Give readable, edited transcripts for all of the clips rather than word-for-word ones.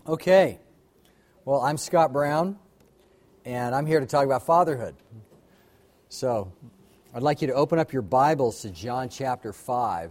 Okay, well, I'm Scott Brown, and I'm here to talk about fatherhood. So, I'd like you to open up your Bibles to John chapter 5.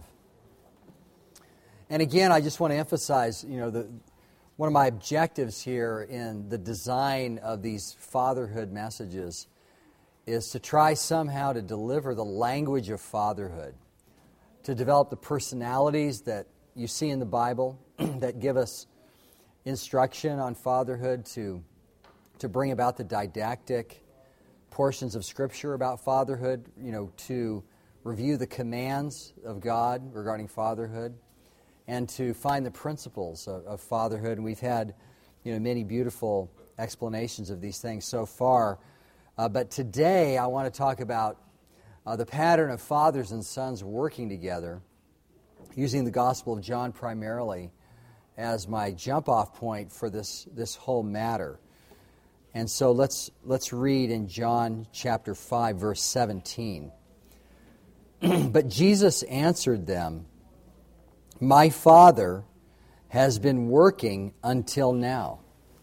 And again, I just want to emphasize, one of my objectives here in the design of these fatherhood messages is to try somehow to deliver the language of fatherhood, to develop the personalities that you see in the Bible that give us instruction on fatherhood, to bring about the didactic portions of Scripture about fatherhood, to review the commands of God regarding fatherhood, and to find the principles of fatherhood. And we've had, many beautiful explanations of these things so far. But today I want to talk about the pattern of fathers and sons working together, using the Gospel of John primarily as my jump-off point for this whole matter. And so let's read in John chapter 5, verse 17. But Jesus answered them, "My Father has been working until now,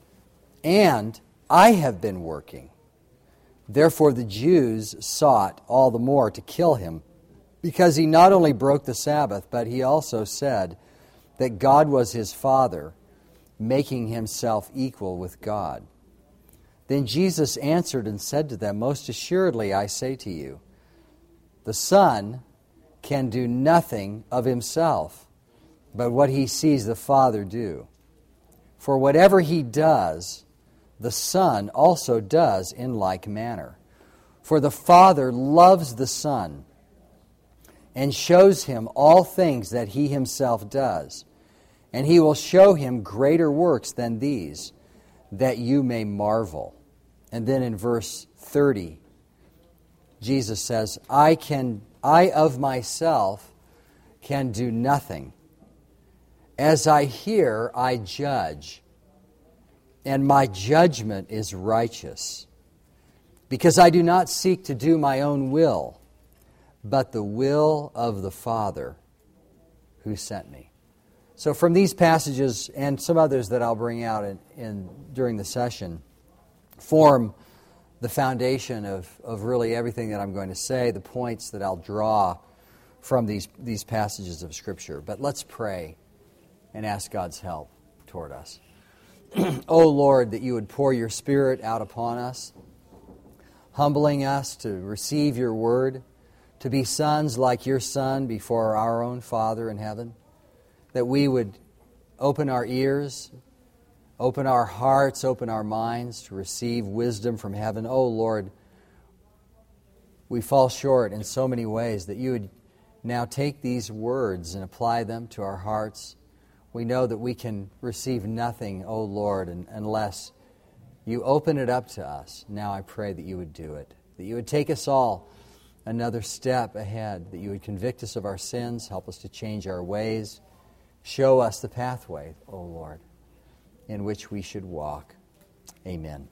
and I have been working." Therefore the Jews sought all the more to kill him, because he not only broke the Sabbath, but he also said that God was his Father, making himself equal with God. Then Jesus answered and said to them, "Most assuredly I say to you, the Son can do nothing of himself, but what he sees the Father do. For whatever he does, the Son also does in like manner. For the Father loves the Son, and shows him all things that he himself does. And he will show him greater works than these, that you may marvel." And then in verse 30, Jesus says, I of myself can do nothing. As I hear, I judge, and my judgment is righteous, because I do not seek to do my own will, but the will of the Father who sent me. So from these passages and some others that I'll bring out during the session, form the foundation of really everything that I'm going to say, the points that I'll draw from these passages of Scripture. But let's pray and ask God's help toward us. O Lord, that you would pour your Spirit out upon us, humbling us to receive your word, to be sons like your Son before our own Father in heaven, that we would open our ears, open our hearts, open our minds to receive wisdom from heaven. Oh Lord, we fall short in so many ways, that you would now take these words and apply them to our hearts. We know that we can receive nothing, oh Lord, unless you open it up to us. Now I pray that you would do it, that you would take us all another step ahead, that you would convict us of our sins, help us to change our ways, show us the pathway, O Lord, in which we should walk. Amen.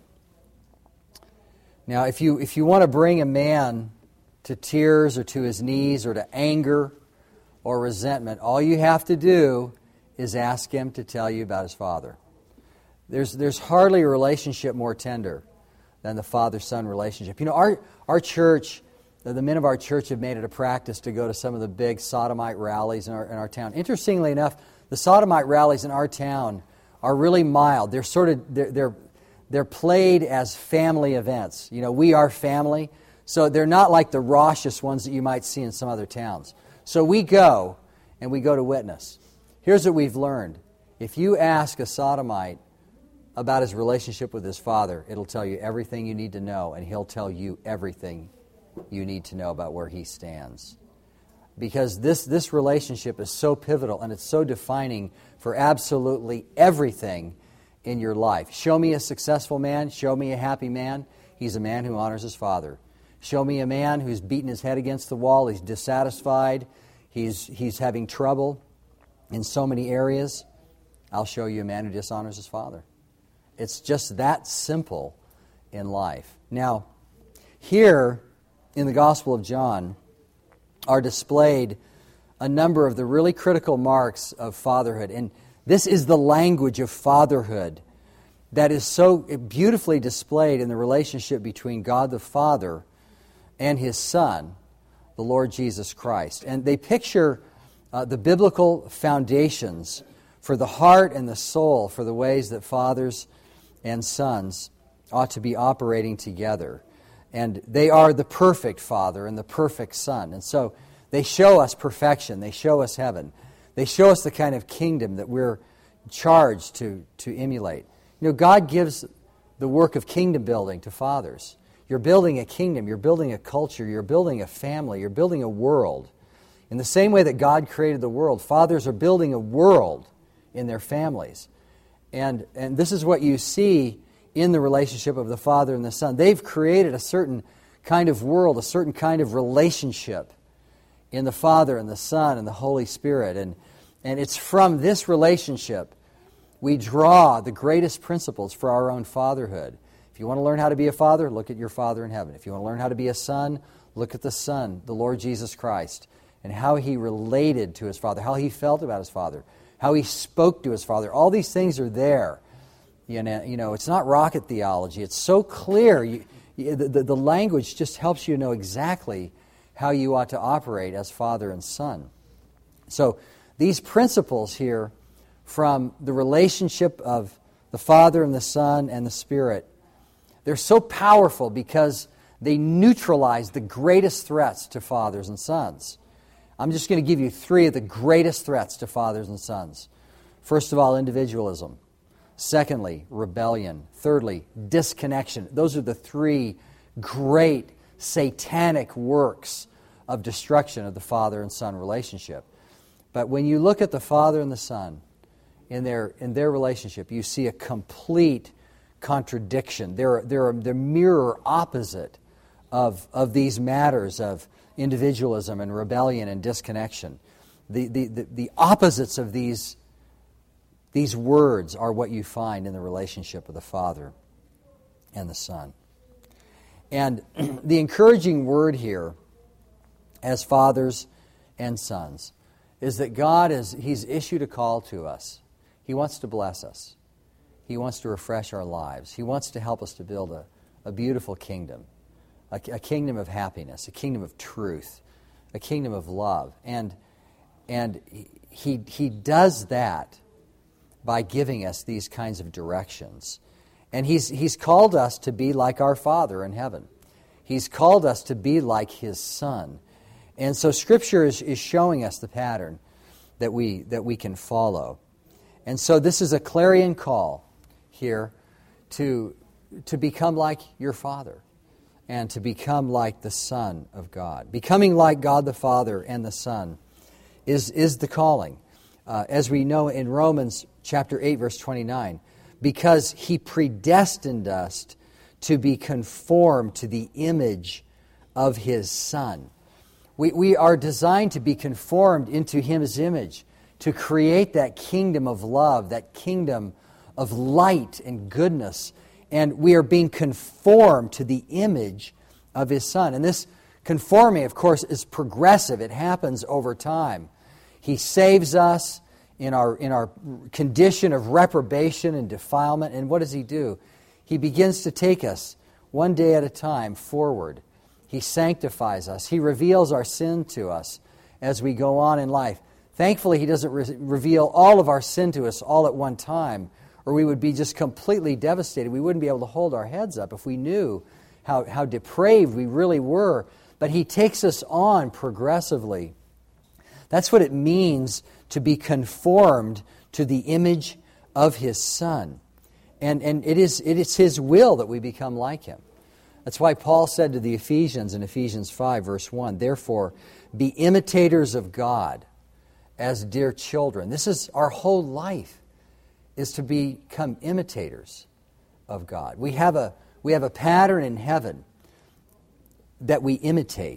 Now, if you want to bring a man to tears or to his knees or to anger or resentment, all you have to do is ask him to tell you about his father. There's hardly a relationship more tender than the father-son relationship. Our church, the men of our church have made it a practice to go to some of the big sodomite rallies in our town. Interestingly enough, the sodomite rallies in our town are really mild. They're played as family events. We are family, so they're not like the raucous ones that you might see in some other towns. So we go, and we go to witness. Here's what we've learned. If you ask a sodomite about his relationship with his father, it'll tell you everything you need to know, and he'll tell you everything you need to know about where he stands. Because this relationship is so pivotal, and it's so defining for absolutely everything in your life. Show me a successful man, show me a happy man, he's a man who honors his father. Show me a man who's beating his head against the wall, he's dissatisfied, he's having trouble in so many areas, I'll show you a man who dishonors his father. It's just that simple in life. Now, here in the Gospel of John are displayed a number of the really critical marks of fatherhood. And This is the language of fatherhood that is so beautifully displayed in the relationship between God the Father and His Son, the Lord Jesus Christ. And they picture the biblical foundations for the heart and the soul for the ways that fathers and sons ought to be operating together. And they are the perfect father and the perfect son. And so they show us perfection. They show us heaven. They show us the kind of kingdom that we're charged to emulate. You know, God gives the work of kingdom building to fathers. You're building a kingdom. You're building a culture. You're building a family. You're building a world. In the same way that God created the world, fathers are building a world in their families. And this is what you see in the relationship of the Father and the Son. They've created a certain kind of world, a certain kind of relationship in the Father and the Son and the Holy Spirit. And it's from this relationship we draw the greatest principles for our own fatherhood. If you want to learn how to be a father, look at your Father in heaven. If you want to learn how to be a son, look at the Son, the Lord Jesus Christ, and how He related to His Father, how He felt about His Father, how He spoke to His Father. All these things are there. You know, it's not rocket theology. It's so clear. The language just helps you know exactly how you ought to operate as father and son. So these principles here from the relationship of the Father and the Son and the Spirit, they're so powerful because they neutralize the greatest threats to fathers and sons. I'm just going to give you three of the greatest threats to fathers and sons. First of all, individualism. Secondly, rebellion. Thirdly, disconnection. Those are the three great satanic works of destruction of the father and son relationship. But when you look at the Father and the Son in their relationship, you see a complete contradiction. They're the mirror opposite of these matters of individualism and rebellion and disconnection. The opposites of these words are what you find in the relationship of the Father and the Son. And the encouraging word here, as fathers and sons, is that He's issued a call to us. He wants to bless us. He wants to refresh our lives. He wants to help us to build a beautiful kingdom, a kingdom of happiness, a kingdom of truth, a kingdom of love. And He does that by giving us these kinds of directions. And He's called us to be like our Father in heaven. He's called us to be like His Son. And so Scripture is showing us the pattern that we can follow. And so this is a clarion call here to become like your Father and to become like the Son of God. Becoming like God the Father and the Son is the calling. As we know in Romans chapter 8, verse 29, because He predestined us to be conformed to the image of His Son. We are designed to be conformed into His image, to create that kingdom of love, that kingdom of light and goodness. And we are being conformed to the image of His Son. And this conforming, of course, is progressive. It happens over time. He saves us in our condition of reprobation and defilement. And what does He do? He begins to take us one day at a time forward. He sanctifies us. He reveals our sin to us as we go on in life. Thankfully, He doesn't reveal all of our sin to us all at one time, or we would be just completely devastated. We wouldn't be able to hold our heads up if we knew how depraved we really were. But He takes us on progressively. That's what it means to be conformed to the image of His Son. And it is His will that we become like Him. That's why Paul said to the Ephesians in Ephesians 5, verse 1, "Therefore, be imitators of God as dear children." This is our whole life, is to become imitators of God. We have a pattern in heaven that we imitate.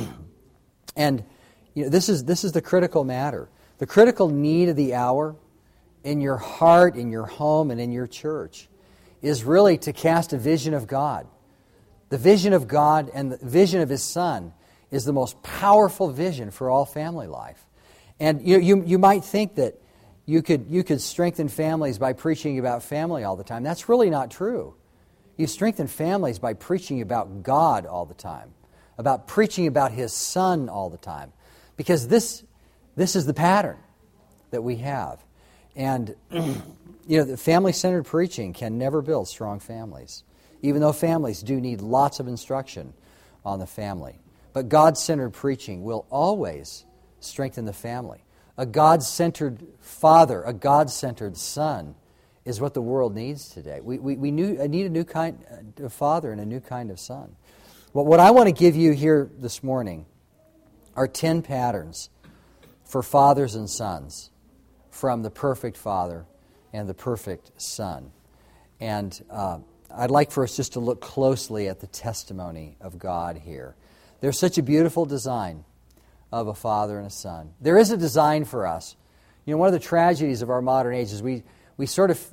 And this is the critical matter. The critical need of the hour in your heart, in your home, and in your church is really to cast a vision of God. The vision of God and the vision of His Son is the most powerful vision for all family life. And you might think that you could strengthen families by preaching about family all the time. That's really not true. You strengthen families by preaching about God all the time, about preaching about His Son all the time, because this is the pattern that we have. And the family-centered preaching can never build strong families, even though families do need lots of instruction on the family. But God-centered preaching will always strengthen the family. A God-centered father, a God-centered son is what the world needs today. We need a new kind of father and a new kind of son. Well, what I want to give you here this morning are 10 patterns for fathers and sons from the perfect Father and the perfect Son. And I'd like for us just to look closely at the testimony of God here. There's such a beautiful design of a father and a son. There is a design for us. One of the tragedies of our modern age is we sort of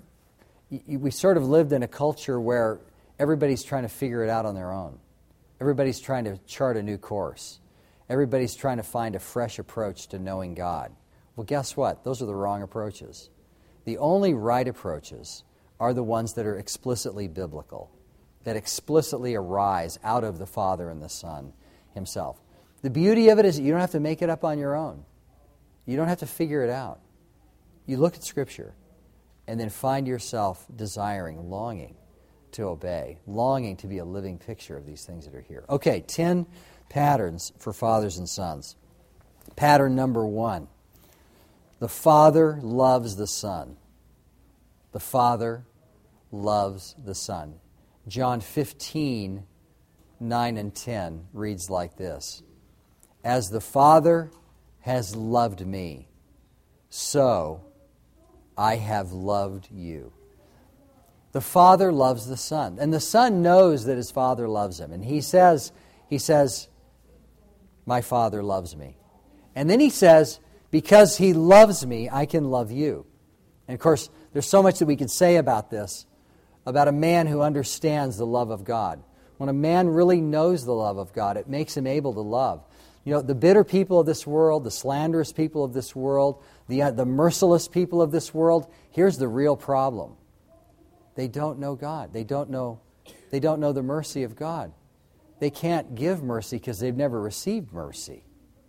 lived in a culture where everybody's trying to figure it out on their own. Everybody's trying to chart a new course. Everybody's trying to find a fresh approach to knowing God. Well, guess what? Those are the wrong approaches. The only right approaches are the ones that are explicitly biblical, that explicitly arise out of the Father and the Son Himself. The beauty of it is that you don't have to make it up on your own. You don't have to figure it out. You look at Scripture and then find yourself desiring, longing to obey, longing to be a living picture of these things that are here. Okay, 10 patterns for fathers and sons. Pattern number 1. The Father loves the Son. The Father loves the Son. John 15, 9 and 10 reads like this. As the Father has loved me, so I have loved you. The Father loves the Son. And the Son knows that His Father loves Him. And He says, my Father loves me. And then He says, because He loves me, I can love you. And of course, there's so much that we could say about this, about a man who understands the love of God. When a man really knows the love of God, it makes him able to love. The bitter people of this world, the slanderous people of this world, the merciless people of this world, here's the real problem. They don't know God. They don't know the mercy of God. They can't give mercy because they've never received mercy.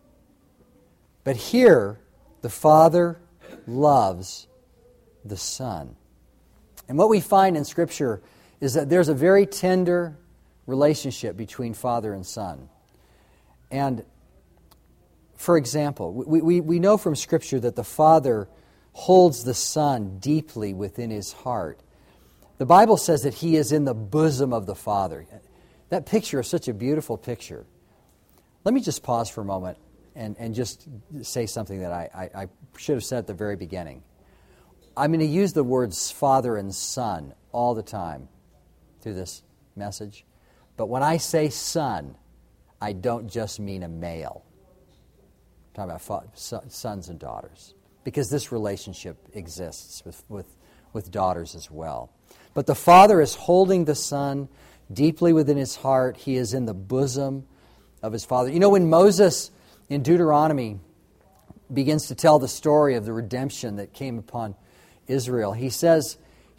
But here, the Father loves the Son. And what we find in Scripture is that there's a very tender relationship between Father and Son. And, for example, we know from Scripture that the Father holds the Son deeply within His heart. The Bible says that He is in the bosom of the Father. That picture is such a beautiful picture. Let me just pause for a moment and just say something that I should have said at the very beginning. I'm going to use the words Father and Son all the time through this message. But when I say son, I don't just mean a male. I'm talking about sons and daughters. Because this relationship exists with daughters as well. But the Father is holding the Son deeply within His heart. He is in the bosom of His Father. When Moses in Deuteronomy begins to tell the story of the redemption that came upon Israel, he says,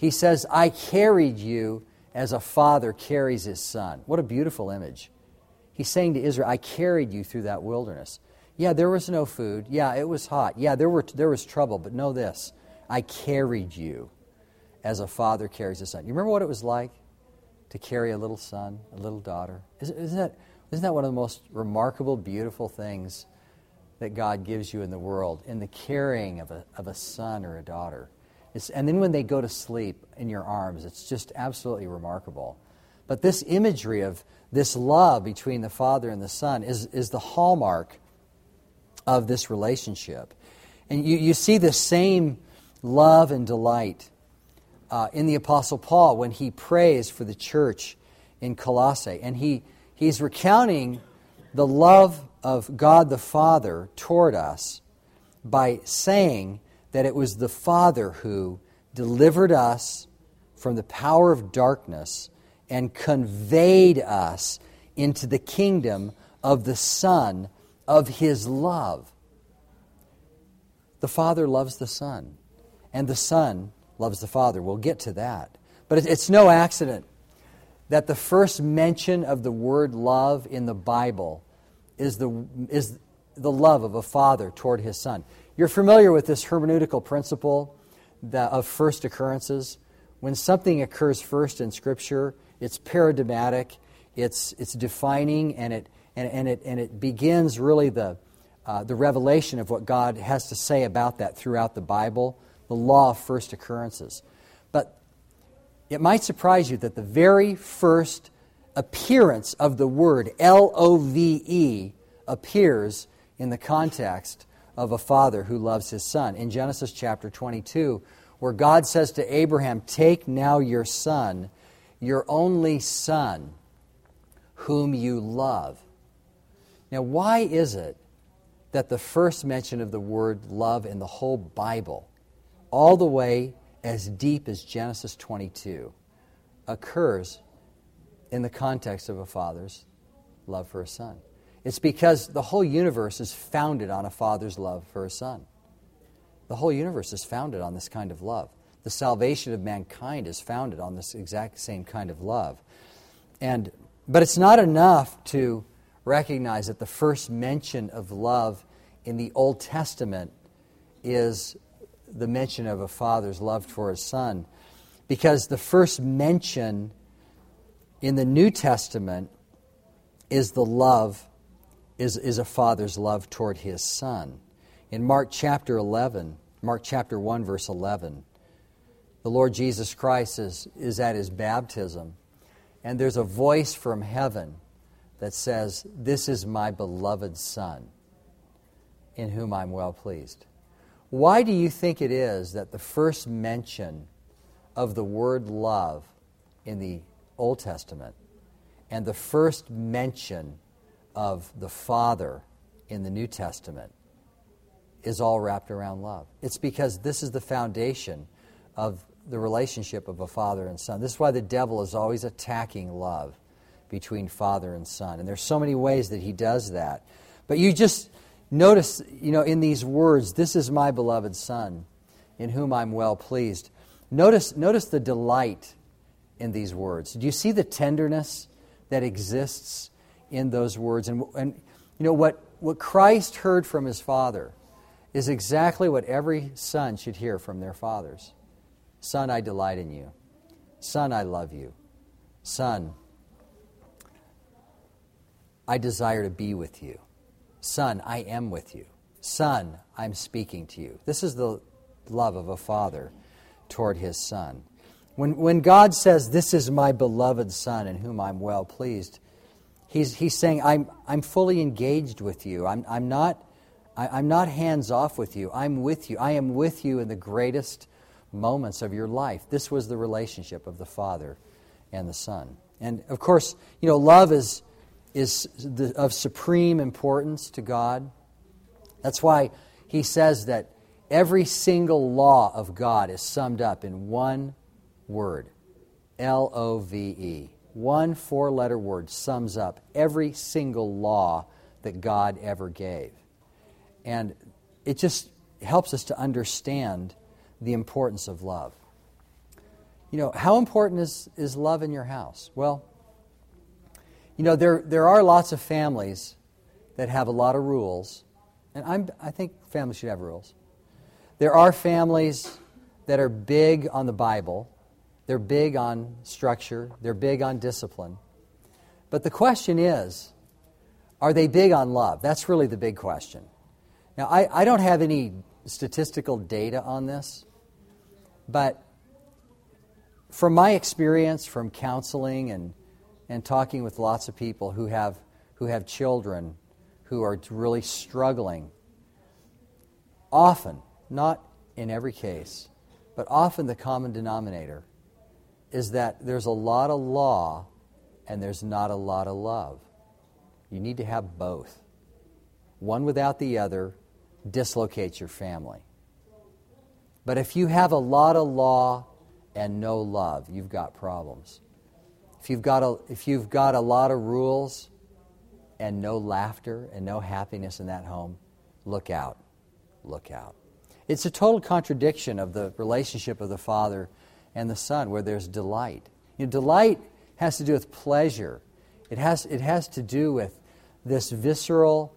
I carried you as a father carries his son. What a beautiful image. He's saying to Israel, I carried you through that wilderness. Yeah, there was no food. Yeah, it was hot. Yeah, there was trouble. But know this, I carried you as a father carries a son. You remember what it was like to carry a little son, a little daughter? Isn't that one of the most remarkable, beautiful things that God gives you in the world, in the carrying of a son or a daughter? And then when they go to sleep in your arms, it's just absolutely remarkable. But this imagery of this love between the Father and the Son is the hallmark of this relationship. And you see the same love and delight in the Apostle Paul when he prays for the church in Colossae. And he's recounting the love of God the Father toward us by saying that it was the Father who delivered us from the power of darkness and conveyed us into the kingdom of the Son of His love. The Father loves the Son. and the Son loves the Father. We'll get to that. But it's no accident that the first mention of the word love in the Bible is the love of a father toward his son. You're familiar with this hermeneutical principle of first occurrences. When something occurs first in Scripture, it's paradigmatic, it's defining, and it begins really the revelation of what God has to say about that throughout the Bible, the law of first occurrences. But it might surprise you that the very first appearance of the word, L-O-V-E, appears in the context of a father who loves his son. In Genesis chapter 22, where God says to Abraham, "Take now your son, your only son, whom you love." Now, why is it that the first mention of the word love in the whole Bible, all the way as deep as Genesis 22, occurs in the context of a father's love for a son? It's because the whole universe is founded on a father's love for a son. The whole universe is founded on this kind of love. The salvation of mankind is founded on this exact same kind of love. But it's not enough to recognize that the first mention of love in the Old Testament is the mention of a father's love for his son, because the first mention in the New Testament is the love, is a father's love toward his son. In Mark chapter 1, verse 11, the Lord Jesus Christ is at his baptism, and there's a voice from heaven that says, "This is my beloved Son, in whom I'm well pleased." Why do you think it is that the first mention of the word love in the Old Testament and the first mention of the Father in the New Testament is all wrapped around love? It's because this is the foundation of the relationship of a father and son. This is why the devil is always attacking love between father and son. And there's so many ways that he does that. But you just notice, in these words, "This is my beloved Son, in whom I'm well pleased." Notice the delight in these words. Do you see the tenderness that exists in those words? And what Christ heard from his Father is exactly what every son should hear from their fathers. "Son, I delight in you. Son, I love you. Son, I desire to be with you. Son, I am with you. Son, I'm speaking to you." This is the love of a father toward his son. When God says, "This is my beloved Son, in whom I'm well pleased," He's saying, I'm fully engaged with you. I'm not hands off with you. I'm with you. I am with you in the greatest moments of your life. This was the relationship of the Father and the Son. And of course, love is of supreme importance to God. That's why he says that every single law of God is summed up in one word, L-O-V-E. One four-letter word sums up every single law that God ever gave. And it just helps us to understand the importance of love. How important is love in your house? Well, there are lots of families that have a lot of rules, and I think families should have rules. There are families that are big on the Bible. They're big on structure. They're big on discipline. But the question is, are they big on love? That's really the big question. Now, I don't have any statistical data on this, but from my experience from counseling and talking with lots of people who have children who are really struggling, often, not in every case, but often the common denominator is that there's a lot of law and there's not a lot of love. You need to have both. One without the other dislocates your family. But if you have a lot of law and no love, you've got problems. If you've got a lot of rules and no laughter and no happiness in that home, look out. Look out. It's a total contradiction of the relationship of the Father and the Son, where there's delight. Delight has to do with pleasure. It has to do with this visceral,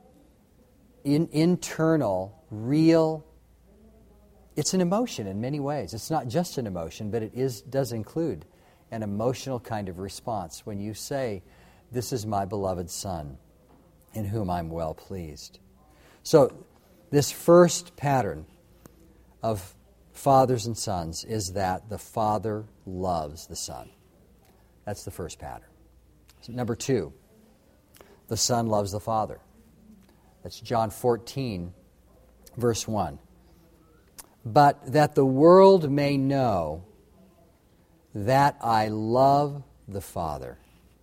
internal, real. It's an emotion in many ways. It's not just an emotion, but it does include an emotional kind of response when you say, "This is my beloved Son, in whom I'm well pleased." So, this first pattern of fathers and sons is that the Father loves the Son. That's the first pattern. So number 2, the Son loves the Father. That's John 14, verse 1. "But that the world may know that I love the Father,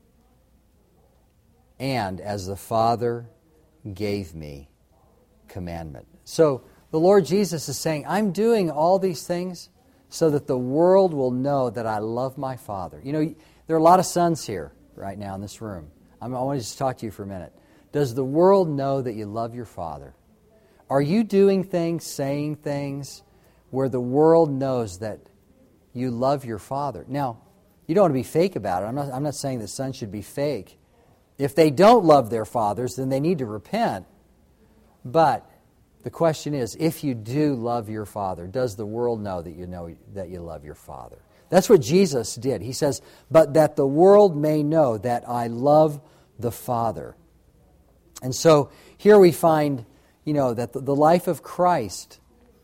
and as the Father gave me commandment." So the Lord Jesus is saying, I'm doing all these things so that the world will know that I love my Father. There are a lot of sons here right now in this room. I want to just talk to you for a minute. Does the world know that you love your Father? Are you doing things, saying things, where the world knows that you love your Father? Now, you don't want to be fake about it. I'm not saying that sons should be fake. If they don't love their fathers, then they need to repent. But the question is, if you do love your Father, does the world know that you love your Father? That's what Jesus did. He says, "But that the world may know that I love the Father." And so here we find, that the life of Christ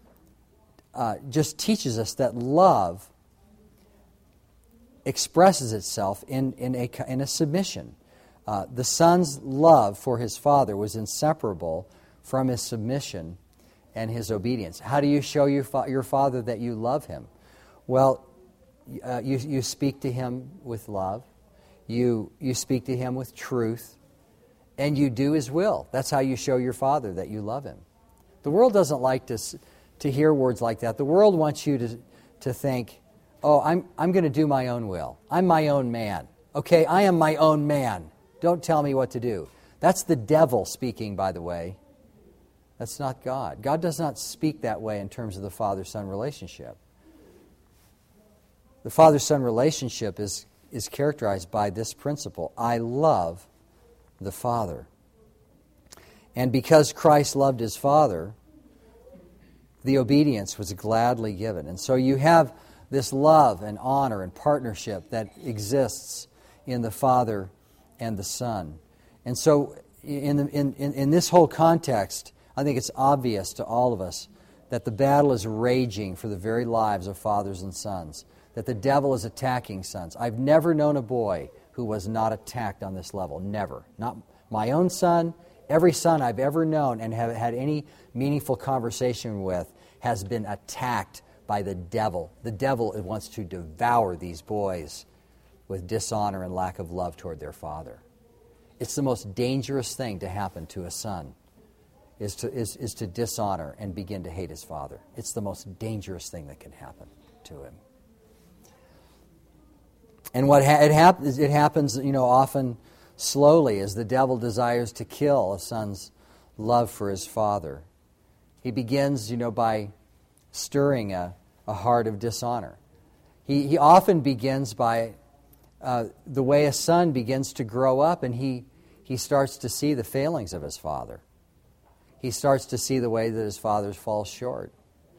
just teaches us that love expresses itself in a submission. The Son's love for his Father was inseparable from his submission and his obedience. How do you show your Father that you love him? Well, you speak to him with love. You speak to him with truth. And you do his will. That's how you show your Father that you love him. The world doesn't like to hear words like that. The world wants you to think, "Oh, I'm going to do my own will. I'm my own man. Okay, I am my own man. Don't tell me what to do." That's the devil speaking, by the way. That's not God. God does not speak that way in terms of the Father-Son relationship. The Father-Son relationship is characterized by this principle: I love the Father. And because Christ loved his Father, the obedience was gladly given. And so you have this love and honor and partnership that exists in the Father and the Son. And so in this whole context, I think it's obvious to all of us that the battle is raging for the very lives of fathers and sons, that the devil is attacking sons. I've never known a boy who was not attacked on this level. Never. Not my own son. Every son I've ever known and have had any meaningful conversation with has been attacked by the devil. The devil wants to devour these boys with dishonor and lack of love toward their father. It's the most dangerous thing to happen to a son, is to dishonor and begin to hate his father. It's the most dangerous thing that can happen to him. And it happens, often slowly, as the devil desires to kill a son's love for his father. He begins, by stirring a heart of dishonor. He often begins by the way a son begins to grow up, and he starts to see the failings of his father. He starts to see the way that his father falls short.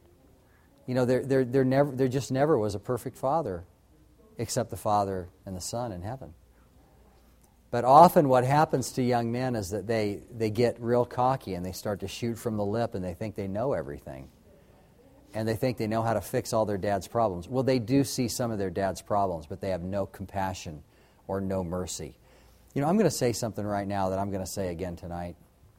There just never was a perfect father, except the Father and the Son in heaven. But often what happens to young men is that they get real cocky and they start to shoot from the lip, and they think they know everything. And they think they know how to fix all their dad's problems. Well, they do see some of their dad's problems, but they have no compassion or no mercy. I'm going to say something right now that I'm going to say again tonight.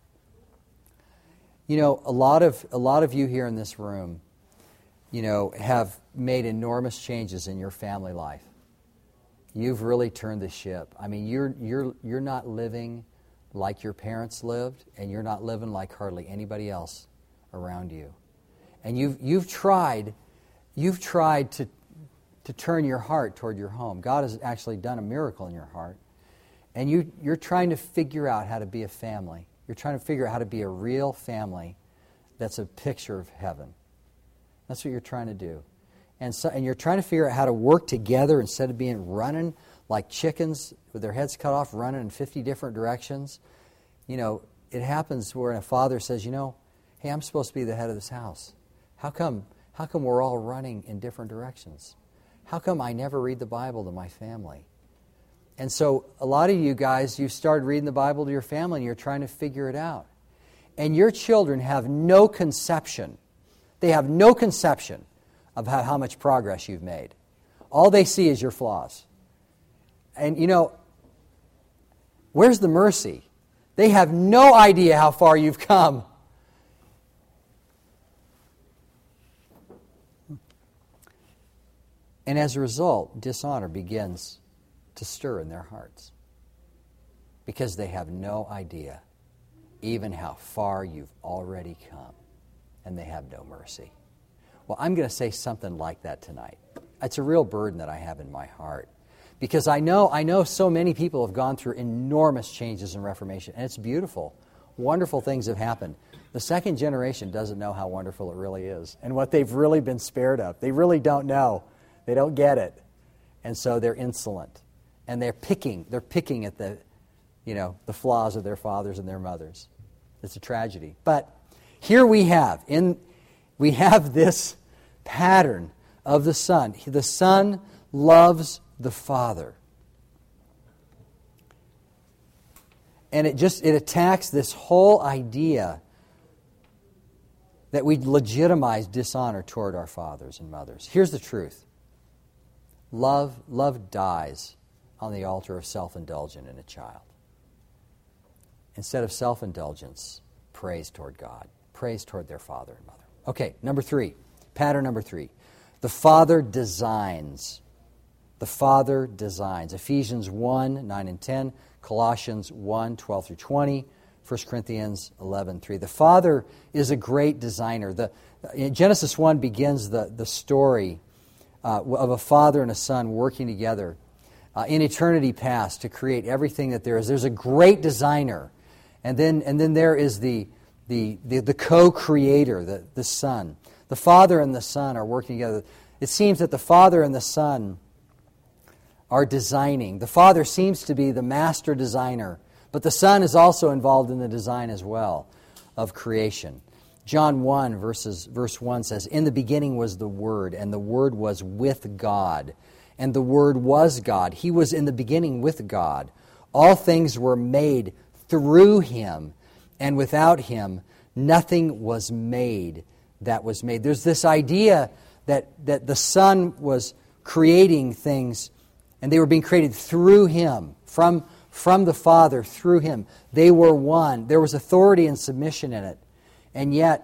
A lot of you here in this room, have made enormous changes in your family life. You've really turned the ship. I mean, you're not living like your parents lived, and you're not living like hardly anybody else around you. And you've tried to turn your heart toward your home. God has actually done a miracle in your heart. And you're trying to figure out how to be a family. You're trying to figure out how to be a real family that's a picture of heaven. That's what you're trying to do. And you're trying to figure out how to work together instead of being running like chickens with their heads cut off, running in 50 different directions. You know, it happens where a father says, you know, hey, I'm supposed to be the head of this house. How come we're all running in different directions? How come I never read the Bible to my family? And so a lot of you guys, you started reading the Bible to your family and you're trying to figure it out. And your children have no conception. They have no conception of how much progress you've made. All they see is your flaws. And you know, where's the mercy? They have no idea how far you've come. And as a result, dishonor begins to stir in their hearts because they have no idea even how far you've already come, and they have no mercy. Well, I'm going to say something like that tonight. It's a real burden that I have in my heart because I know so many people have gone through enormous changes in Reformation, and it's beautiful. Wonderful things have happened. The second generation doesn't know how wonderful it really is and what they've really been spared of. They really don't know. They don't get it. And so they're insolent. And they're picking at the flaws of their fathers and their mothers. It's a tragedy. But here we have this pattern of the Son. The Son loves the Father. And it attacks this whole idea that we legitimize dishonor toward our fathers and mothers. Here's the truth. Love dies on the altar of self-indulgence in a child. Instead of self-indulgence, praise toward God. Praise toward their father and mother. Okay, pattern number 3. The Father designs. The Father designs. Ephesians 1, 9 and 10, Colossians 1, 12 through 20, 1 Corinthians 11, 3. The Father is a great designer. Genesis 1 begins the story of a father and a son working together in eternity past to create everything that there is. There's a great designer, and then there is the co-creator, the Son. The Father and the Son are working together. It seems that the Father and the Son are designing. The Father seems to be the master designer, but the Son is also involved in the design as well of creation. John 1, verse 1 says, "In the beginning was the Word, and the Word was with God, and the Word was God. He was in the beginning with God. All things were made through Him, and without Him nothing was made that was made." There's this idea that the Son was creating things, and they were being created through Him, from the Father, through Him. They were one. There was authority and submission in it. And yet,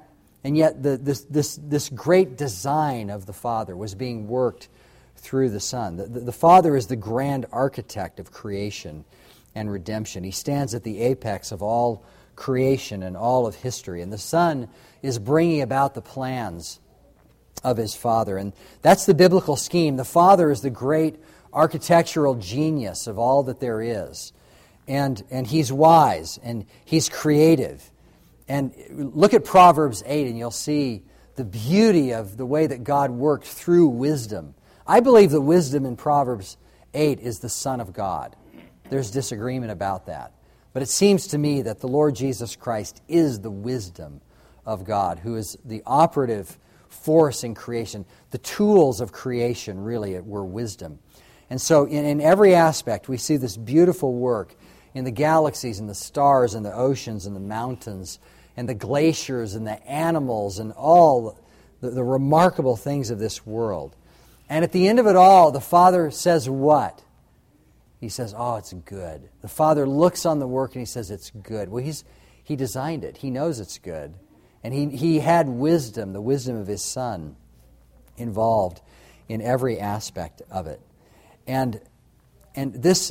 this great design of the Father was being worked through the Son. The Father is the grand architect of creation and redemption. He stands at the apex of all creation and all of history. And the Son is bringing about the plans of His Father. And that's the biblical scheme. The Father is the great architectural genius of all that there is. And He's wise, and He's creative. And look at Proverbs 8 and you'll see the beauty of the way that God worked through wisdom. I believe the wisdom in Proverbs 8 is the Son of God. There's disagreement about that. But it seems to me that the Lord Jesus Christ is the wisdom of God, who is the operative force in creation. The tools of creation really were wisdom. And so in every aspect we see this beautiful work in the galaxies and the stars and the oceans and the mountains and the glaciers and the animals and all the remarkable things of this world. And at the end of it all, the Father says what? He says, oh, it's good. The Father looks on the work and He says, it's good. Well, He designed it. He knows it's good. And He had wisdom, the wisdom of His Son, involved in every aspect of it. And this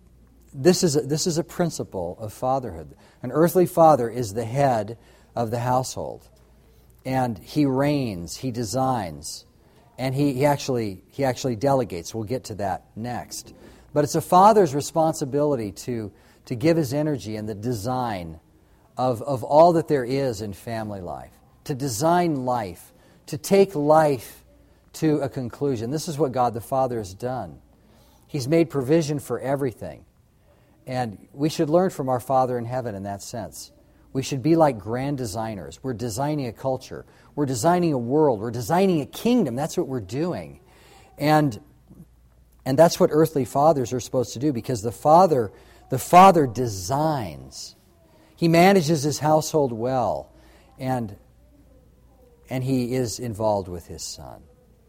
is a principle of fatherhood. An earthly father is the head of the household. And he reigns, he designs, and he actually delegates. We'll get to that next. But it's a father's responsibility to give his energy in the design of all that there is in family life. to design life, to take life to a conclusion. This is what God the Father has done. He's made provision for everything. And we should learn from our Father in heaven in that sense. We should be like grand designers. We're designing a culture. We're designing a world. We're designing a kingdom. That's what we're doing. And that's what earthly fathers are supposed to do, because the Father designs. He manages his household well, and he is involved with his Son.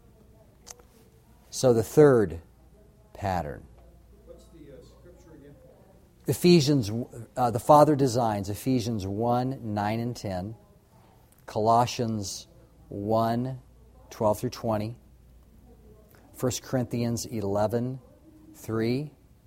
So the third pattern. What's the scripture again? Ephesians, the Father designs Ephesians 1, 9 and 10, Colossians 1, 12 through 20, 1 Corinthians 11, 3,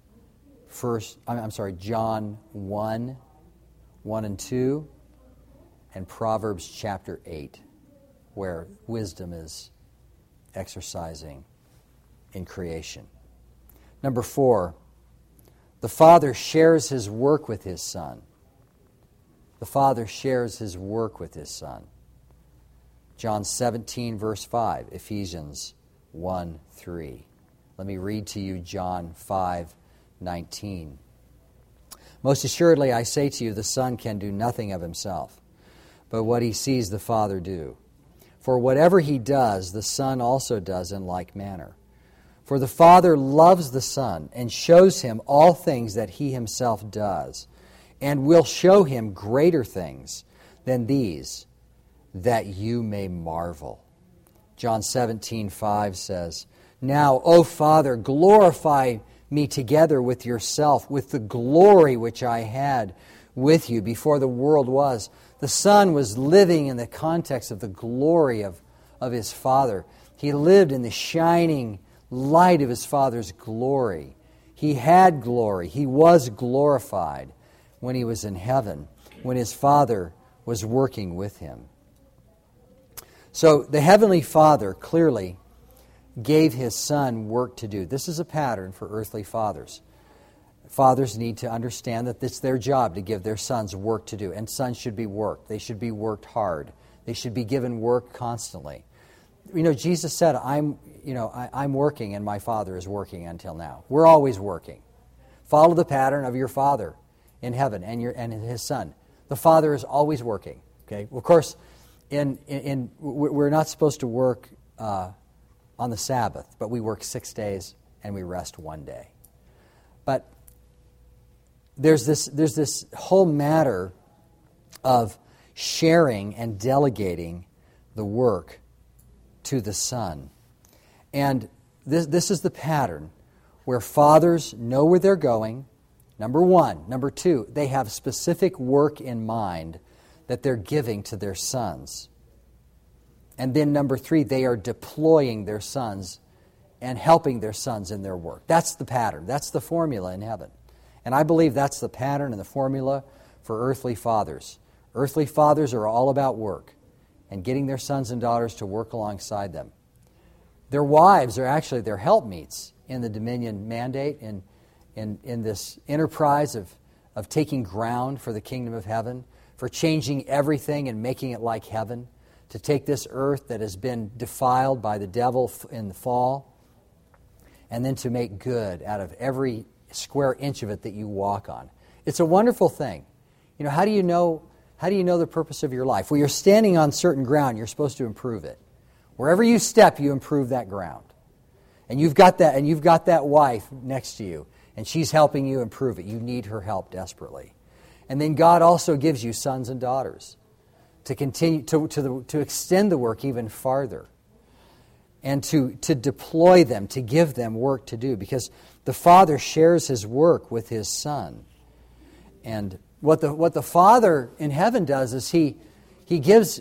John 1, 1 and 2, and Proverbs chapter 8, where wisdom is exercising in creation. Number 4, the Father shares his work with his Son. The Father shares his work with his Son. John 17, verse 5, Ephesians 1, 3. Let me read to you John 5, 19. Most assuredly, I say to you, the Son can do nothing of himself, but what he sees the Father do. For whatever he does, the Son also does in like manner. For the Father loves the Son and shows him all things that he himself does, and will show him greater things than these, that you may marvel. John 17:5 says, Now, O Father, glorify me together with yourself, with the glory which I had with you before the world was. The Son was living in the context of the glory of his Father. He lived in the shining light of his Father's glory. He had glory. He was glorified when he was in heaven, when his Father was working with him. So the Heavenly Father clearly gave his Son work to do. This is a pattern for earthly fathers. Fathers need to understand that it's their job to give their sons work to do. And sons should be worked. They should be worked hard. They should be given work constantly. You know, Jesus said, I'm working and my Father is working until now. We're always working. Follow the pattern of your Father in heaven and his Son. The Father is always working. Okay? Well, of course, we're not supposed to work on the Sabbath, but we work 6 days and we rest 1 day. But there's this whole matter of sharing and delegating the work to the Son. And this is the pattern where fathers know where they're going, number one. Number two, they have specific work in mind that they're giving to their sons. And then number three, they are deploying their sons and helping their sons in their work. That's the pattern. That's the formula in heaven. And I believe that's the pattern and the formula for earthly fathers. Earthly fathers are all about work and getting their sons and daughters to work alongside them. Their wives are actually their helpmeets in the dominion mandate, in this enterprise of taking ground for the kingdom of heaven, for changing everything and making it like heaven, to take this earth that has been defiled by the devil in the fall, and then to make good out of every square inch of it that you walk on. It's a wonderful thing. You know, how do you know the purpose of your life? Well, you're standing on certain ground, you're supposed to improve it. Wherever you step, you improve that ground. And you've got that wife next to you, and she's helping you improve it. You need her help desperately. And then God also gives you sons and daughters to continue to extend the work even farther, and to deploy them, to give them work to do, because the Father shares his work with his Son. And what the Father in heaven does is he gives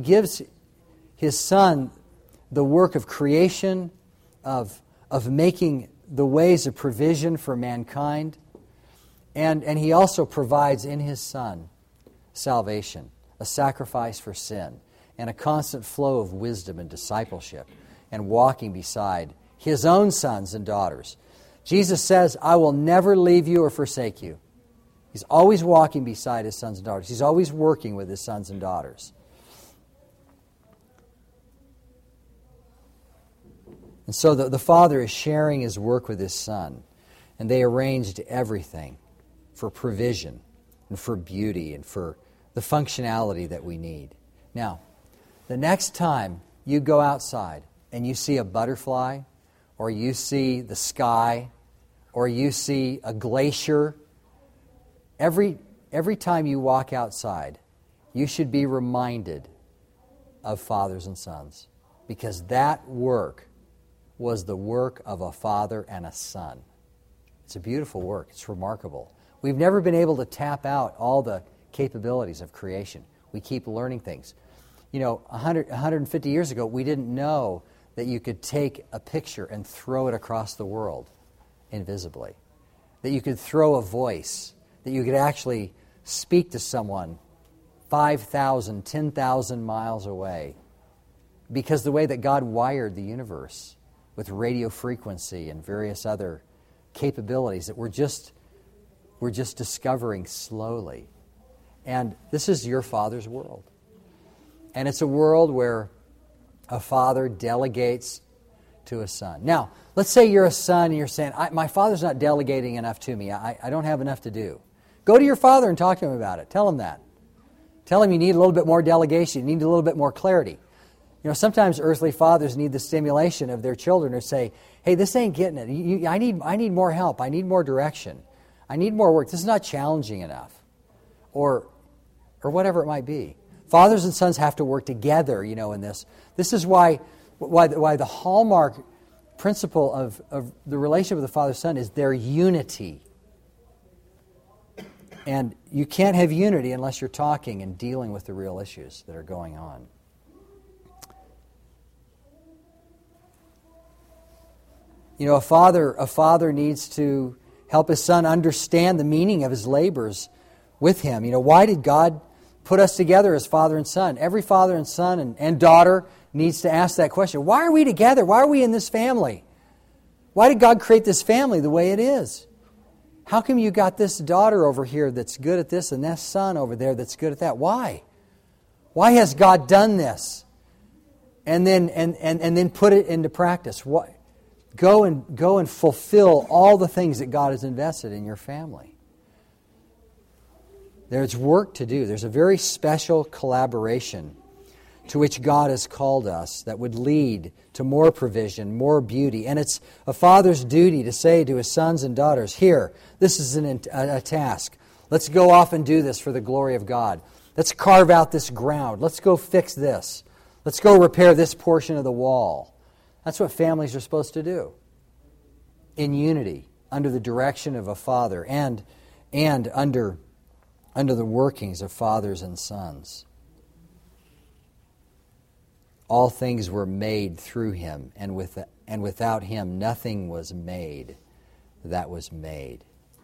his Son the work of creation, of making the ways of provision for mankind, and he also provides in his Son salvation, a sacrifice for sin, and a constant flow of wisdom and discipleship, and walking beside his own sons and daughters. Jesus says, I will never leave you or forsake you. He's always walking beside his sons and daughters. He's always working with his sons and daughters. And so the Father is sharing His work with His Son. And they arranged everything for provision and for beauty and for the functionality that we need. Now, the next time you go outside and you see a butterfly, or you see the sky, or you see a glacier, every time you walk outside, you should be reminded of fathers and sons, because that work was the work of a father and a son. It's a beautiful work. It's remarkable. We've never been able to tap out all the capabilities of creation. We keep learning things. 150 years ago, we didn't know that you could take a picture and throw it across the world invisibly, that you could throw a voice, that you could actually speak to someone 5,000, 10,000 miles away, because the way that God wired the universe with radio frequency and various other capabilities that we're just discovering slowly. And this is your Father's world. And it's a world where a father delegates to a son. Now, let's say you're a son and you're saying, my father's not delegating enough to me. I don't have enough to do. Go to your father and talk to him about it. Tell him that. Tell him you need a little bit more delegation. You need a little bit more clarity. Sometimes earthly fathers need the stimulation of their children to say, hey, this ain't getting it. I need more help. I need more direction. I need more work. This is not challenging enough. Or whatever it might be. Fathers and sons have to work together, in this. This is why the hallmark principle of the relationship with the father-son is their unity. And you can't have unity unless you're talking and dealing with the real issues that are going on. A father needs to help his son understand the meaning of his labors with him. Why did God put us together as father and son? Every father and son and daughter needs to ask that question. Why are we together? Why are we in this family? Why did God create this family the way it is? How come you got this daughter over here that's good at this and that son over there that's good at that? Why? Why has God done this? And then put it into practice. Go and fulfill all the things that God has invested in your family. There's work to do. There's a very special collaboration to which God has called us that would lead to more provision, more beauty. And it's a father's duty to say to his sons and daughters, here, this is a task. Let's go off and do this for the glory of God. Let's carve out this ground. Let's go fix this. Let's go repair this portion of the wall. That's what families are supposed to do. In unity, under the direction of a father and under the workings of fathers and sons. All things were made through him, and without him nothing was made that was made.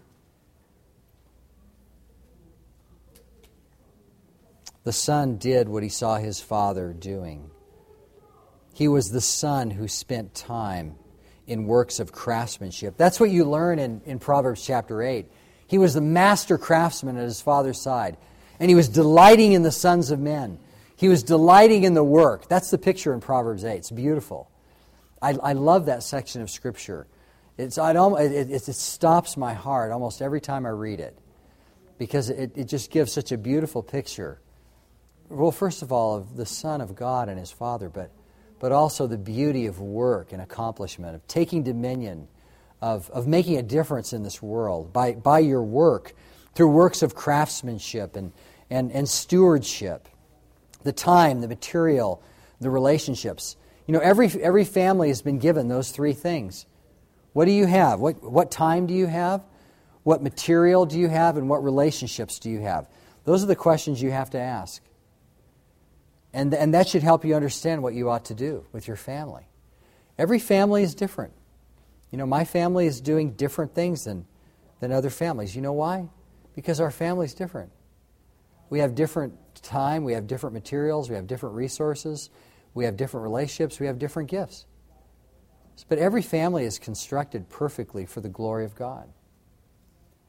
The son did what he saw his father doing. He was the son who spent time in works of craftsmanship. That's what you learn in Proverbs chapter 8. He was the master craftsman at his father's side. And he was delighting in the sons of men. He was delighting in the work. That's the picture in Proverbs 8. It's beautiful. I love that section of Scripture. It stops my heart almost every time I read it. Because it just gives such a beautiful picture. Well, first of all, of the Son of God and His Father, but also the beauty of work and accomplishment, of taking dominion, of making a difference in this world by your work, through works of craftsmanship and stewardship, the time, the material, the relationships. Every family has been given those three things. What do you have? What time do you have? What material do you have? And what relationships do you have? Those are the questions you have to ask. And that should help you understand what you ought to do with your family. Every family is different. My family is doing different things than other families. You know why? Because our family is different. We have different time, we have different materials, we have different resources, we have different relationships, we have different gifts. But every family is constructed perfectly for the glory of God.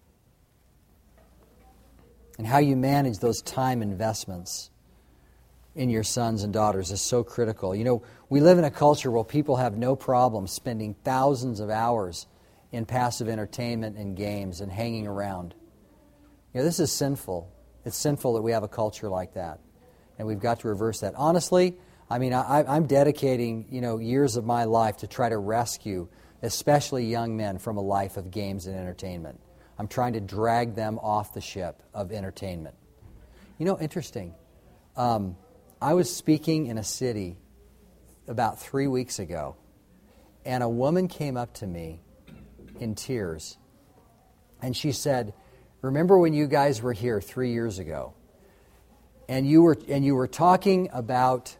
And how you manage those time investments in your sons and daughters is so critical. You know, we live in a culture where people have no problem spending thousands of hours in passive entertainment and games and hanging around. You know, this is sinful. It's sinful that we have a culture like that. And we've got to reverse that. Honestly, I mean, I'm dedicating, years of my life to try to rescue, especially young men, from a life of games and entertainment. I'm trying to drag them off the ship of entertainment. You know, interesting. I was speaking in a city about 3 weeks ago, and a woman came up to me in tears, and she said, "Remember when you guys were here 3 years ago, and you were talking about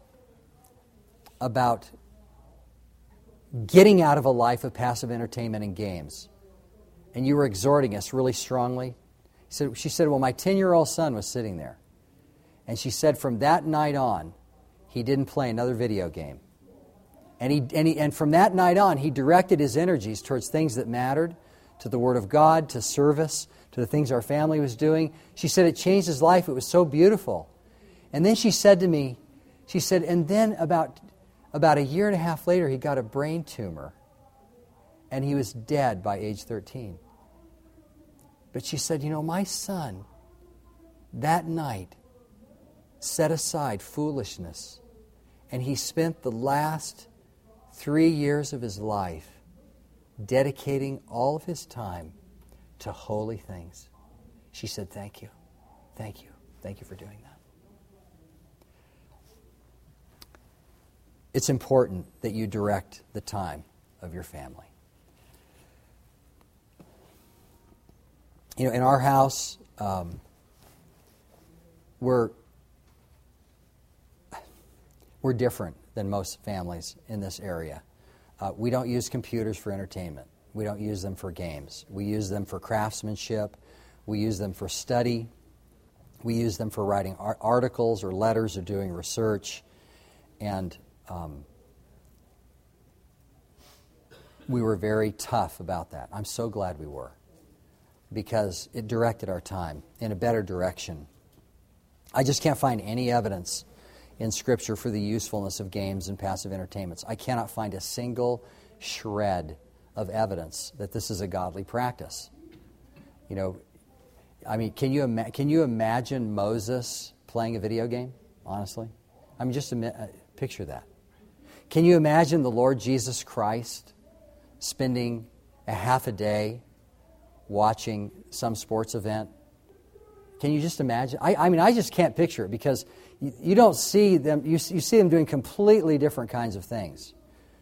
getting out of a life of passive entertainment and games, and you were exhorting us really strongly." She said, "Well, my 10-year-old son was sitting there, and she said from that night on, he didn't play another video game. And from that night on, he directed his energies towards things that mattered, to the Word of God, to service, to the things our family was doing." She said it changed his life. It was so beautiful. And then she said to me, and then about a year and a half later, he got a brain tumor, and he was dead by age 13. But she said, my son, that night, set aside foolishness, and he spent the last 3 years of his life dedicating all of his time to holy things. She said, "Thank you. Thank you. Thank you for doing that." It's important that you direct the time of your family. In our house, we're different than most families in this area. We don't use computers for entertainment. We don't use them for games. We use them for craftsmanship. We use them for study. We use them for writing articles or letters or doing research. And we were very tough about that. I'm so glad we were, because it directed our time in a better direction. I just can't find any evidence in Scripture for the usefulness of games and passive entertainments. I cannot find a single shred of evidence that this is a godly practice. Can you imagine Moses playing a video game, honestly? Just picture that. Can you imagine the Lord Jesus Christ spending a half a day watching some sports event? Can you just imagine? I just can't picture it, because you don't see them. You see them doing completely different kinds of things.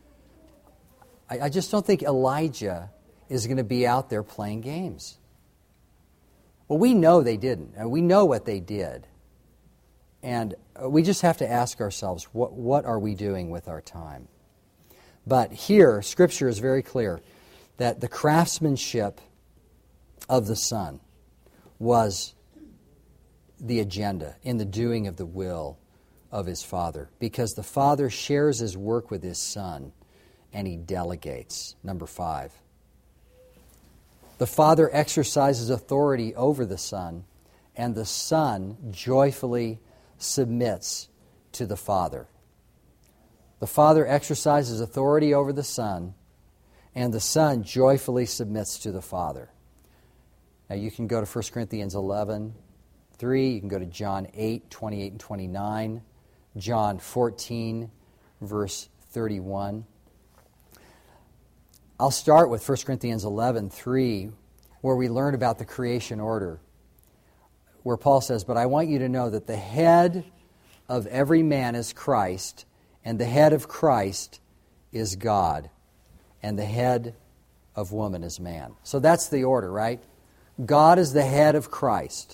I just don't think Elijah is going to be out there playing games. Well, we know they didn't, and we know what they did. And we just have to ask ourselves, what are we doing with our time? But here, Scripture is very clear that the craftsmanship of the Son was the agenda in the doing of the will of His Father, because the Father shares His work with His Son, and He delegates. Number 5. The Father exercises authority over the Son, and the Son joyfully submits to the Father. The Father exercises authority over the Son, and the Son joyfully submits to the Father. Now you can go to 1 Corinthians 11:3. You can go to John 8:28 and 29. John 14, verse 31. I'll start with 1 Corinthians 11:3, where we learn about the creation order, where Paul says, "But I want you to know that the head of every man is Christ, and the head of Christ is God, and the head of woman is man." So that's the order, right? God is the head of Christ.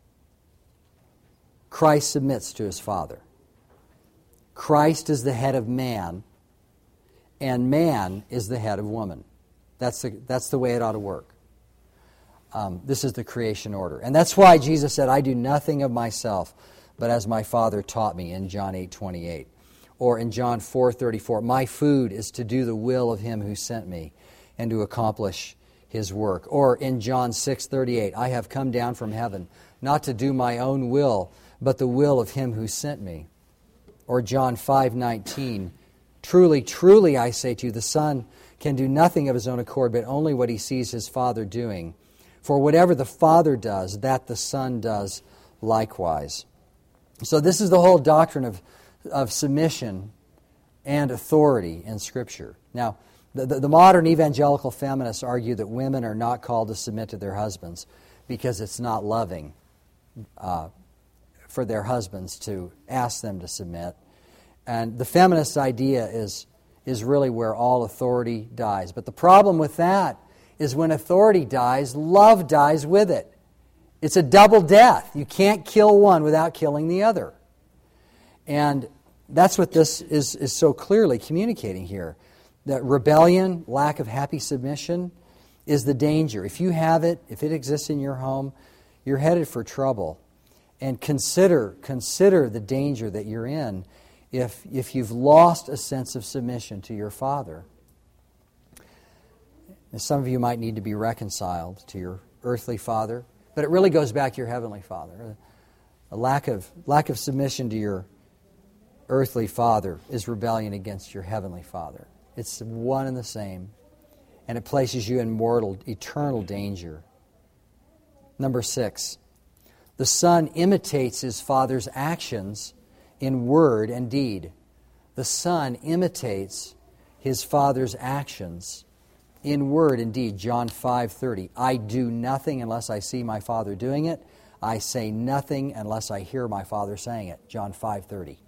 Christ submits to His Father. Christ is the head of man, and man is the head of woman. That's the way it ought to work. This is the creation order. And that's why Jesus said, "I do nothing of myself, but as my Father taught me," in John 8:28. Or in John 4:34, "My food is to do the will of Him who sent me and to accomplish His work." Or in John 6:38, "I have come down from heaven, not to do my own will, but the will of Him who sent me." Or John 5:19, truly, truly, I say to you, the Son can do nothing of his own accord, but only what he sees his Father doing. For whatever the Father does, that the Son does likewise. So this is the whole doctrine of submission and authority in Scripture. Now, the modern evangelical feminists argue that women are not called to submit to their husbands because it's not loving for their husbands to ask them to submit. And the feminist idea is really where all authority dies. But the problem with that is when authority dies, love dies with it. It's a double death. You can't kill one without killing the other. And that's what this is so clearly communicating here. That rebellion, lack of happy submission, is the danger. If you have it, if it exists in your home, you're headed for trouble. And consider the danger that you're in if you've lost a sense of submission to your father. And some of you might need to be reconciled to your earthly father, but it really goes back to your heavenly Father. A lack of submission to your earthly father is rebellion against your heavenly Father. It's one and the same, and it places you in mortal, eternal danger. Number 6, the Son imitates his Father's actions in word and deed. The Son imitates his Father's actions in word and deed. John 5:30. I do nothing unless I see my Father doing it. I say nothing unless I hear my Father saying it. John 5:30.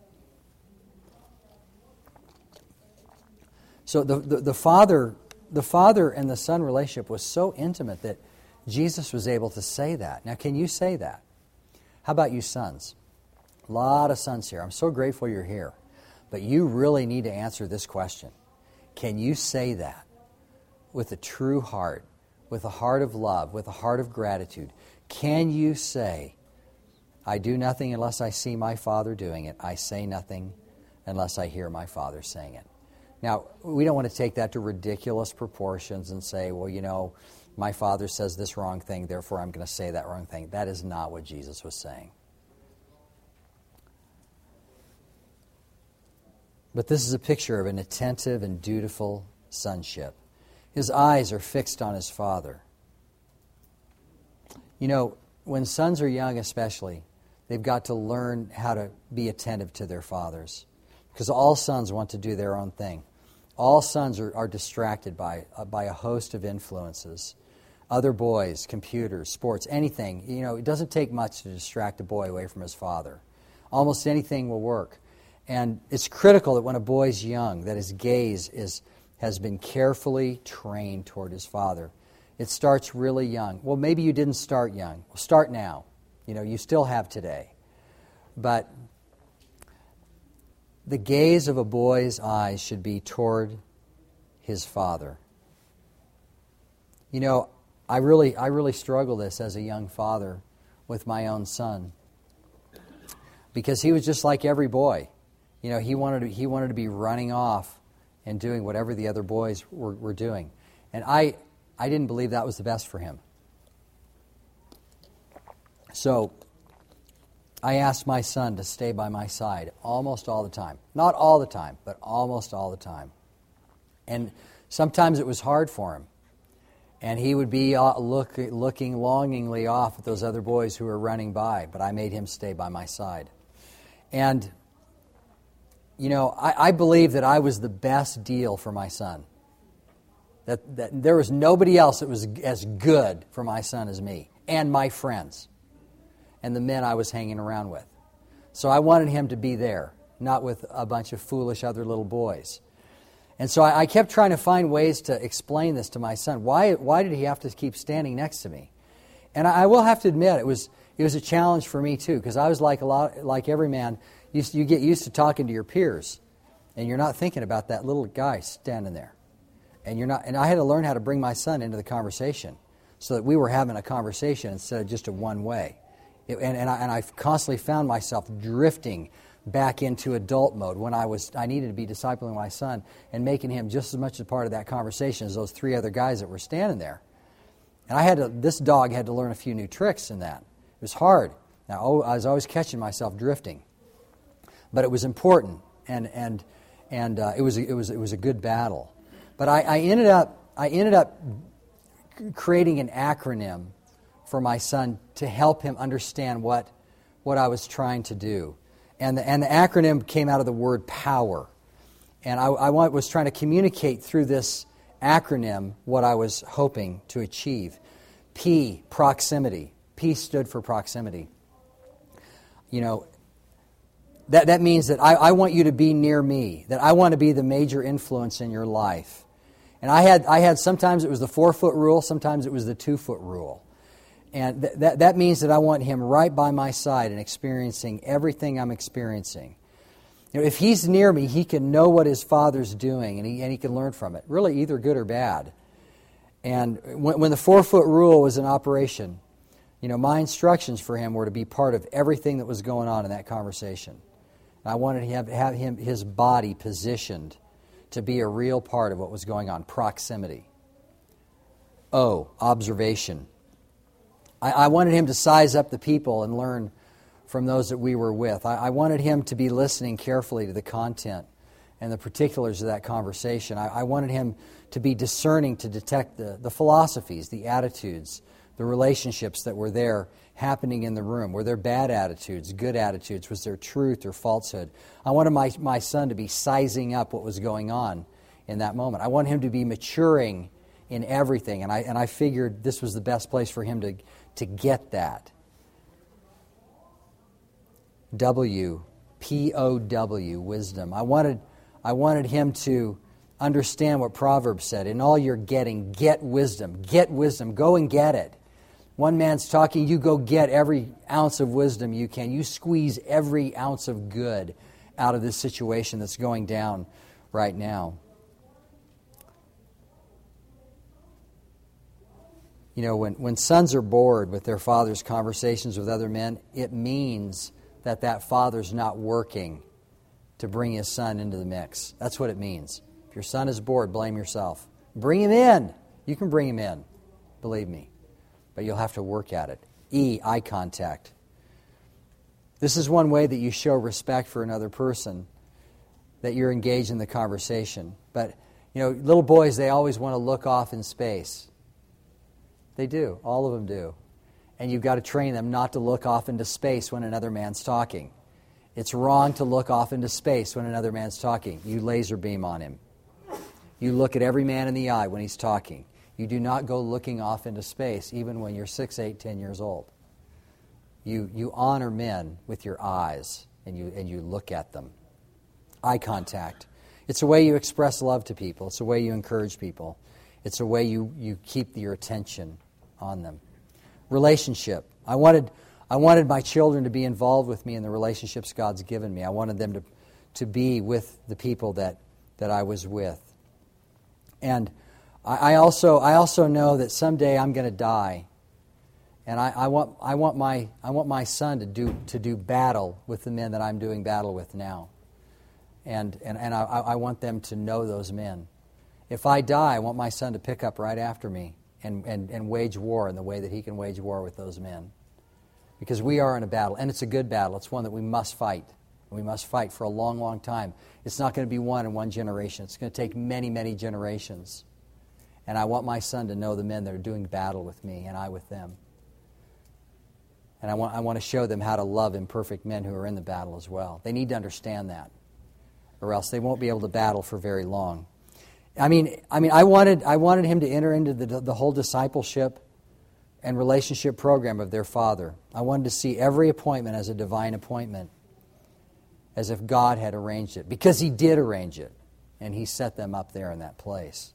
So the Father and the Son relationship was so intimate that Jesus was able to say that. Now, can you say that? How about you sons? A lot of sons here. I'm so grateful you're here. But you really need to answer this question. Can you say that with a true heart, with a heart of love, with a heart of gratitude? Can you say, I do nothing unless I see my Father doing it. I say nothing unless I hear my Father saying it. Now, we don't want to take that to ridiculous proportions and say, well, you know, my Father says this wrong thing, therefore I'm going to say that wrong thing. That is not what Jesus was saying. But this is a picture of an attentive and dutiful sonship. His eyes are fixed on his Father. You know, when sons are young especially, they've got to learn how to be attentive to their fathers. Because all sons want to do their own thing. All sons are distracted by a host of influences. Other boys, computers, sports, anything. You know, it doesn't take much to distract a boy away from his father. Almost anything will work. And it's critical that when a boy's young, that his gaze has been carefully trained toward his father. It starts really young. Well, maybe you didn't start young. Well, start now. You know, you still have today. But the gaze of a boy's eyes should be toward his father. You know, I really struggle this as a young father with my own son. Because he was just like every boy. You know, he wanted to be running off and doing whatever the other boys were doing. And I didn't believe that was the best for him. So I asked my son to stay by my side almost all the time. Not all the time, but almost all the time. And sometimes it was hard for him. And he would be looking longingly off at those other boys who were running by, but I made him stay by my side. And, you know, I believe that I was the best deal for my son. That there was nobody else that was as good for my son as me and my friends and the men I was hanging around with. So I wanted him to be there, not with a bunch of foolish other little boys. And so I kept trying to find ways to explain this to my son. Why did he have to keep standing next to me? And I will have to admit, it was a challenge for me too, because I was like every man. You get used to talking to your peers, and you're not thinking about that little guy standing there. And I had to learn how to bring my son into the conversation so that we were having a conversation instead of just a one way. And I constantly found myself drifting back into adult mode when I needed to be discipling my son and making him just as much a part of that conversation as those three other guys that were standing there. And this dog had to learn a few new tricks in that. It was hard. Now, I was always catching myself drifting. but it was important, and it was a good battle. But I ended up creating an acronym for my son to help him understand what I was trying to do, and the acronym came out of the word power, and I was trying to communicate through this acronym what I was hoping to achieve. P, proximity. P stood for proximity. You know, that means that I want you to be near me, that I want to be the major influence in your life. And I had sometimes it was the 4-foot rule, sometimes it was the 2-foot rule. And that means that I want him right by my side and experiencing everything I'm experiencing. You know, if he's near me, he can know what his father's doing, and he can learn from it, really either good or bad. And when the 4-foot rule was in operation, you know, my instructions for him were to be part of everything that was going on in that conversation. I wanted to have his body positioned to be a real part of what was going on, proximity. O, observation. I wanted him to size up the people and learn from those that we were with. I wanted him to be listening carefully to the content and the particulars of that conversation. I wanted him to be discerning to detect the philosophies, the attitudes, the relationships that were there happening in the room. Were there bad attitudes, good attitudes? Was there truth or falsehood? I wanted my son to be sizing up what was going on in that moment. I wanted him to be maturing in everything, and I figured this was the best place for him to get that. W, P-O-W, wisdom. I wanted him to understand what Proverbs said. In all you're getting, get wisdom. Get wisdom. Go and get it. One man's talking, you go get every ounce of wisdom you can. You squeeze every ounce of good out of this situation that's going down right now. You know, when sons are bored with their father's conversations with other men, it means that father's not working to bring his son into the mix. That's what it means. If your son is bored, blame yourself. Bring him in. You can bring him in, believe me. But you'll have to work at it. E, eye contact. This is one way that you show respect for another person, that you're engaged in the conversation. But, you know, little boys, they always want to look off in space. They do. All of them do. And you've got to train them not to look off into space when another man's talking. It's wrong to look off into space when another man's talking. You laser beam on him. You look at every man in the eye when he's talking. You do not go looking off into space, even when you're 6, 8, 10 years old. You honor men with your eyes, and you look at them. Eye contact. It's a way you express love to people. It's a way you encourage people. It's a way you keep your attention on them. Relationship. I wanted my children to be involved with me in the relationships God's given me. I wanted them to be with the people that I was with. And I also know that someday I'm going to die, and I want my son to do battle with the men that I'm doing battle with now, and I want them to know those men. If I die, I want my son to pick up right after me and wage war in the way that he can wage war with those men, because we are in a battle, and it's a good battle. It's one that we must fight. We must fight for a long, long time. It's not going to be won in one generation. It's going to take many, many generations. And I want my son to know the men that are doing battle with me and I with them. And I want to show them how to love imperfect men who are in the battle as well. They need to understand that, or else they won't be able to battle for very long. I wanted him to enter into the whole discipleship and relationship program of their father. I wanted to see every appointment as a divine appointment, as if God had arranged it, because He did arrange it, and He set them up there in that place.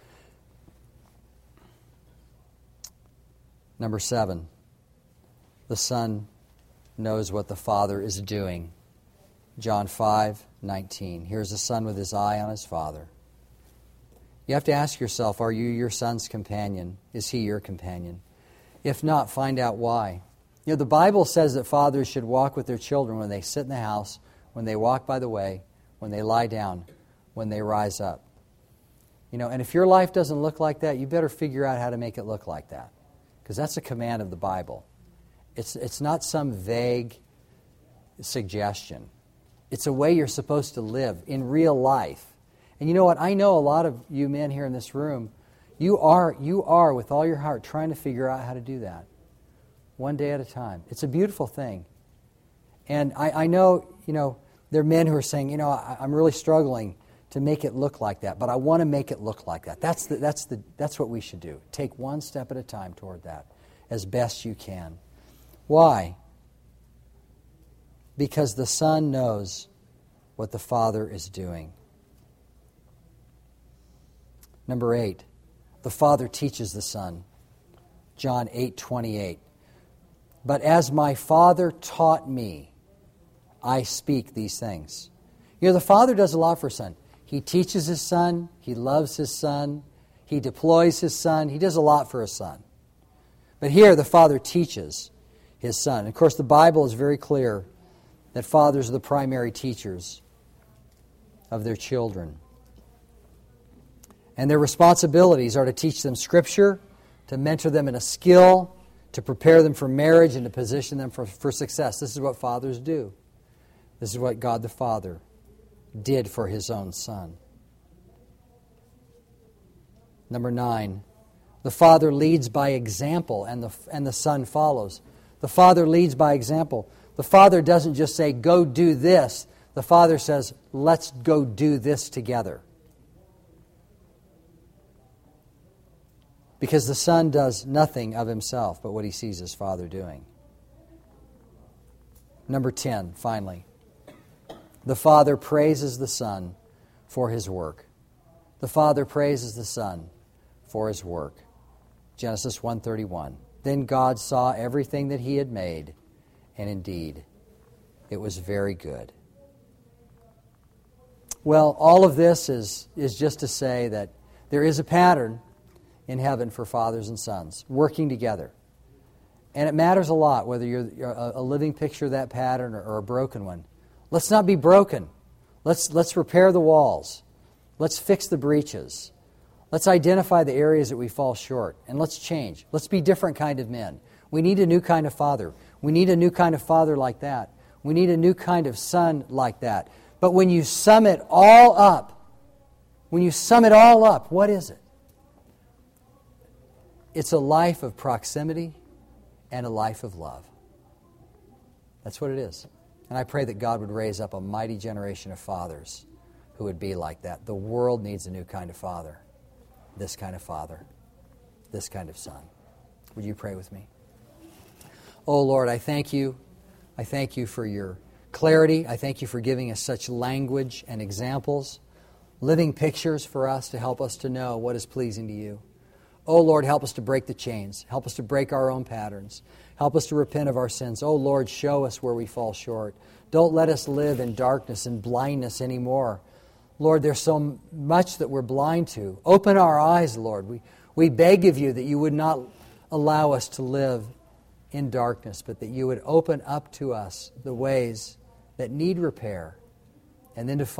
Number 7, the Son knows what the Father is doing. John 5:19. Here's the Son with his eye on his Father. You have to ask yourself, are you your son's companion? Is he your companion? If not, find out why. You know, the Bible says that fathers should walk with their children when they sit in the house, when they walk by the way, when they lie down, when they rise up. You know, and if your life doesn't look like that, you better figure out how to make it look like that, because that's a command of the Bible. It's not some vague suggestion. It's a way you're supposed to live in real life. And you know what? I know a lot of you men here in this room, you are with all your heart trying to figure out how to do that. One day at a time. It's a beautiful thing. And I know, there are men who are saying, I'm really struggling to make it look like that, but I want to make it look like that. That's what we should do. Take one step at a time toward that as best you can. Why? Because the Son knows what the Father is doing. Number 8, the Father teaches the Son. John 8:28. But as my Father taught me, I speak these things. The Father does a lot for His Son. He teaches His Son. He loves His Son. He deploys His Son. He does a lot for His Son. But here the Father teaches His Son. Of course, the Bible is very clear that fathers are the primary teachers of their children. And their responsibilities are to teach them Scripture, to mentor them in a skill, to prepare them for marriage, and to position them for success. This is what fathers do. This is what God the Father did for His own Son. Number 9, the Father leads by example, and the Son follows. The Father leads by example. The Father doesn't just say, go do this. The Father says, let's go do this together. Because the Son does nothing of Himself but what He sees His Father doing. Number 10, finally. The Father praises the Son for His work. The Father praises the Son for His work. Genesis 1:31. Then God saw everything that He had made, and indeed, it was very good. Well, all of this is just to say that there is a pattern in heaven for fathers and sons working together. And it matters a lot whether you're a living picture of that pattern or a broken one. Let's not be broken. Let's repair the walls. Let's fix the breaches. Let's identify the areas that we fall short, and let's change. Let's be different kind of men. We need a new kind of father. We need a new kind of father like that. We need a new kind of son like that. But when you sum it all up, what is it? It's a life of proximity and a life of love. That's what it is. And I pray that God would raise up a mighty generation of fathers who would be like that. The world needs a new kind of father. This kind of father. This kind of son. Would you pray with me? Oh Lord, I thank you. I thank you for your clarity. I thank you for giving us such language and examples, living pictures for us to help us to know what is pleasing to you. Oh Lord, help us to break the chains. Help us to break our own patterns. Help us to repent of our sins. Oh Lord, show us where we fall short. Don't let us live in darkness and blindness anymore. Lord, there's so much that we're blind to. Open our eyes, Lord. We beg of you that you would not allow us to live in darkness, but that you would open up to us the ways that need repair, and then to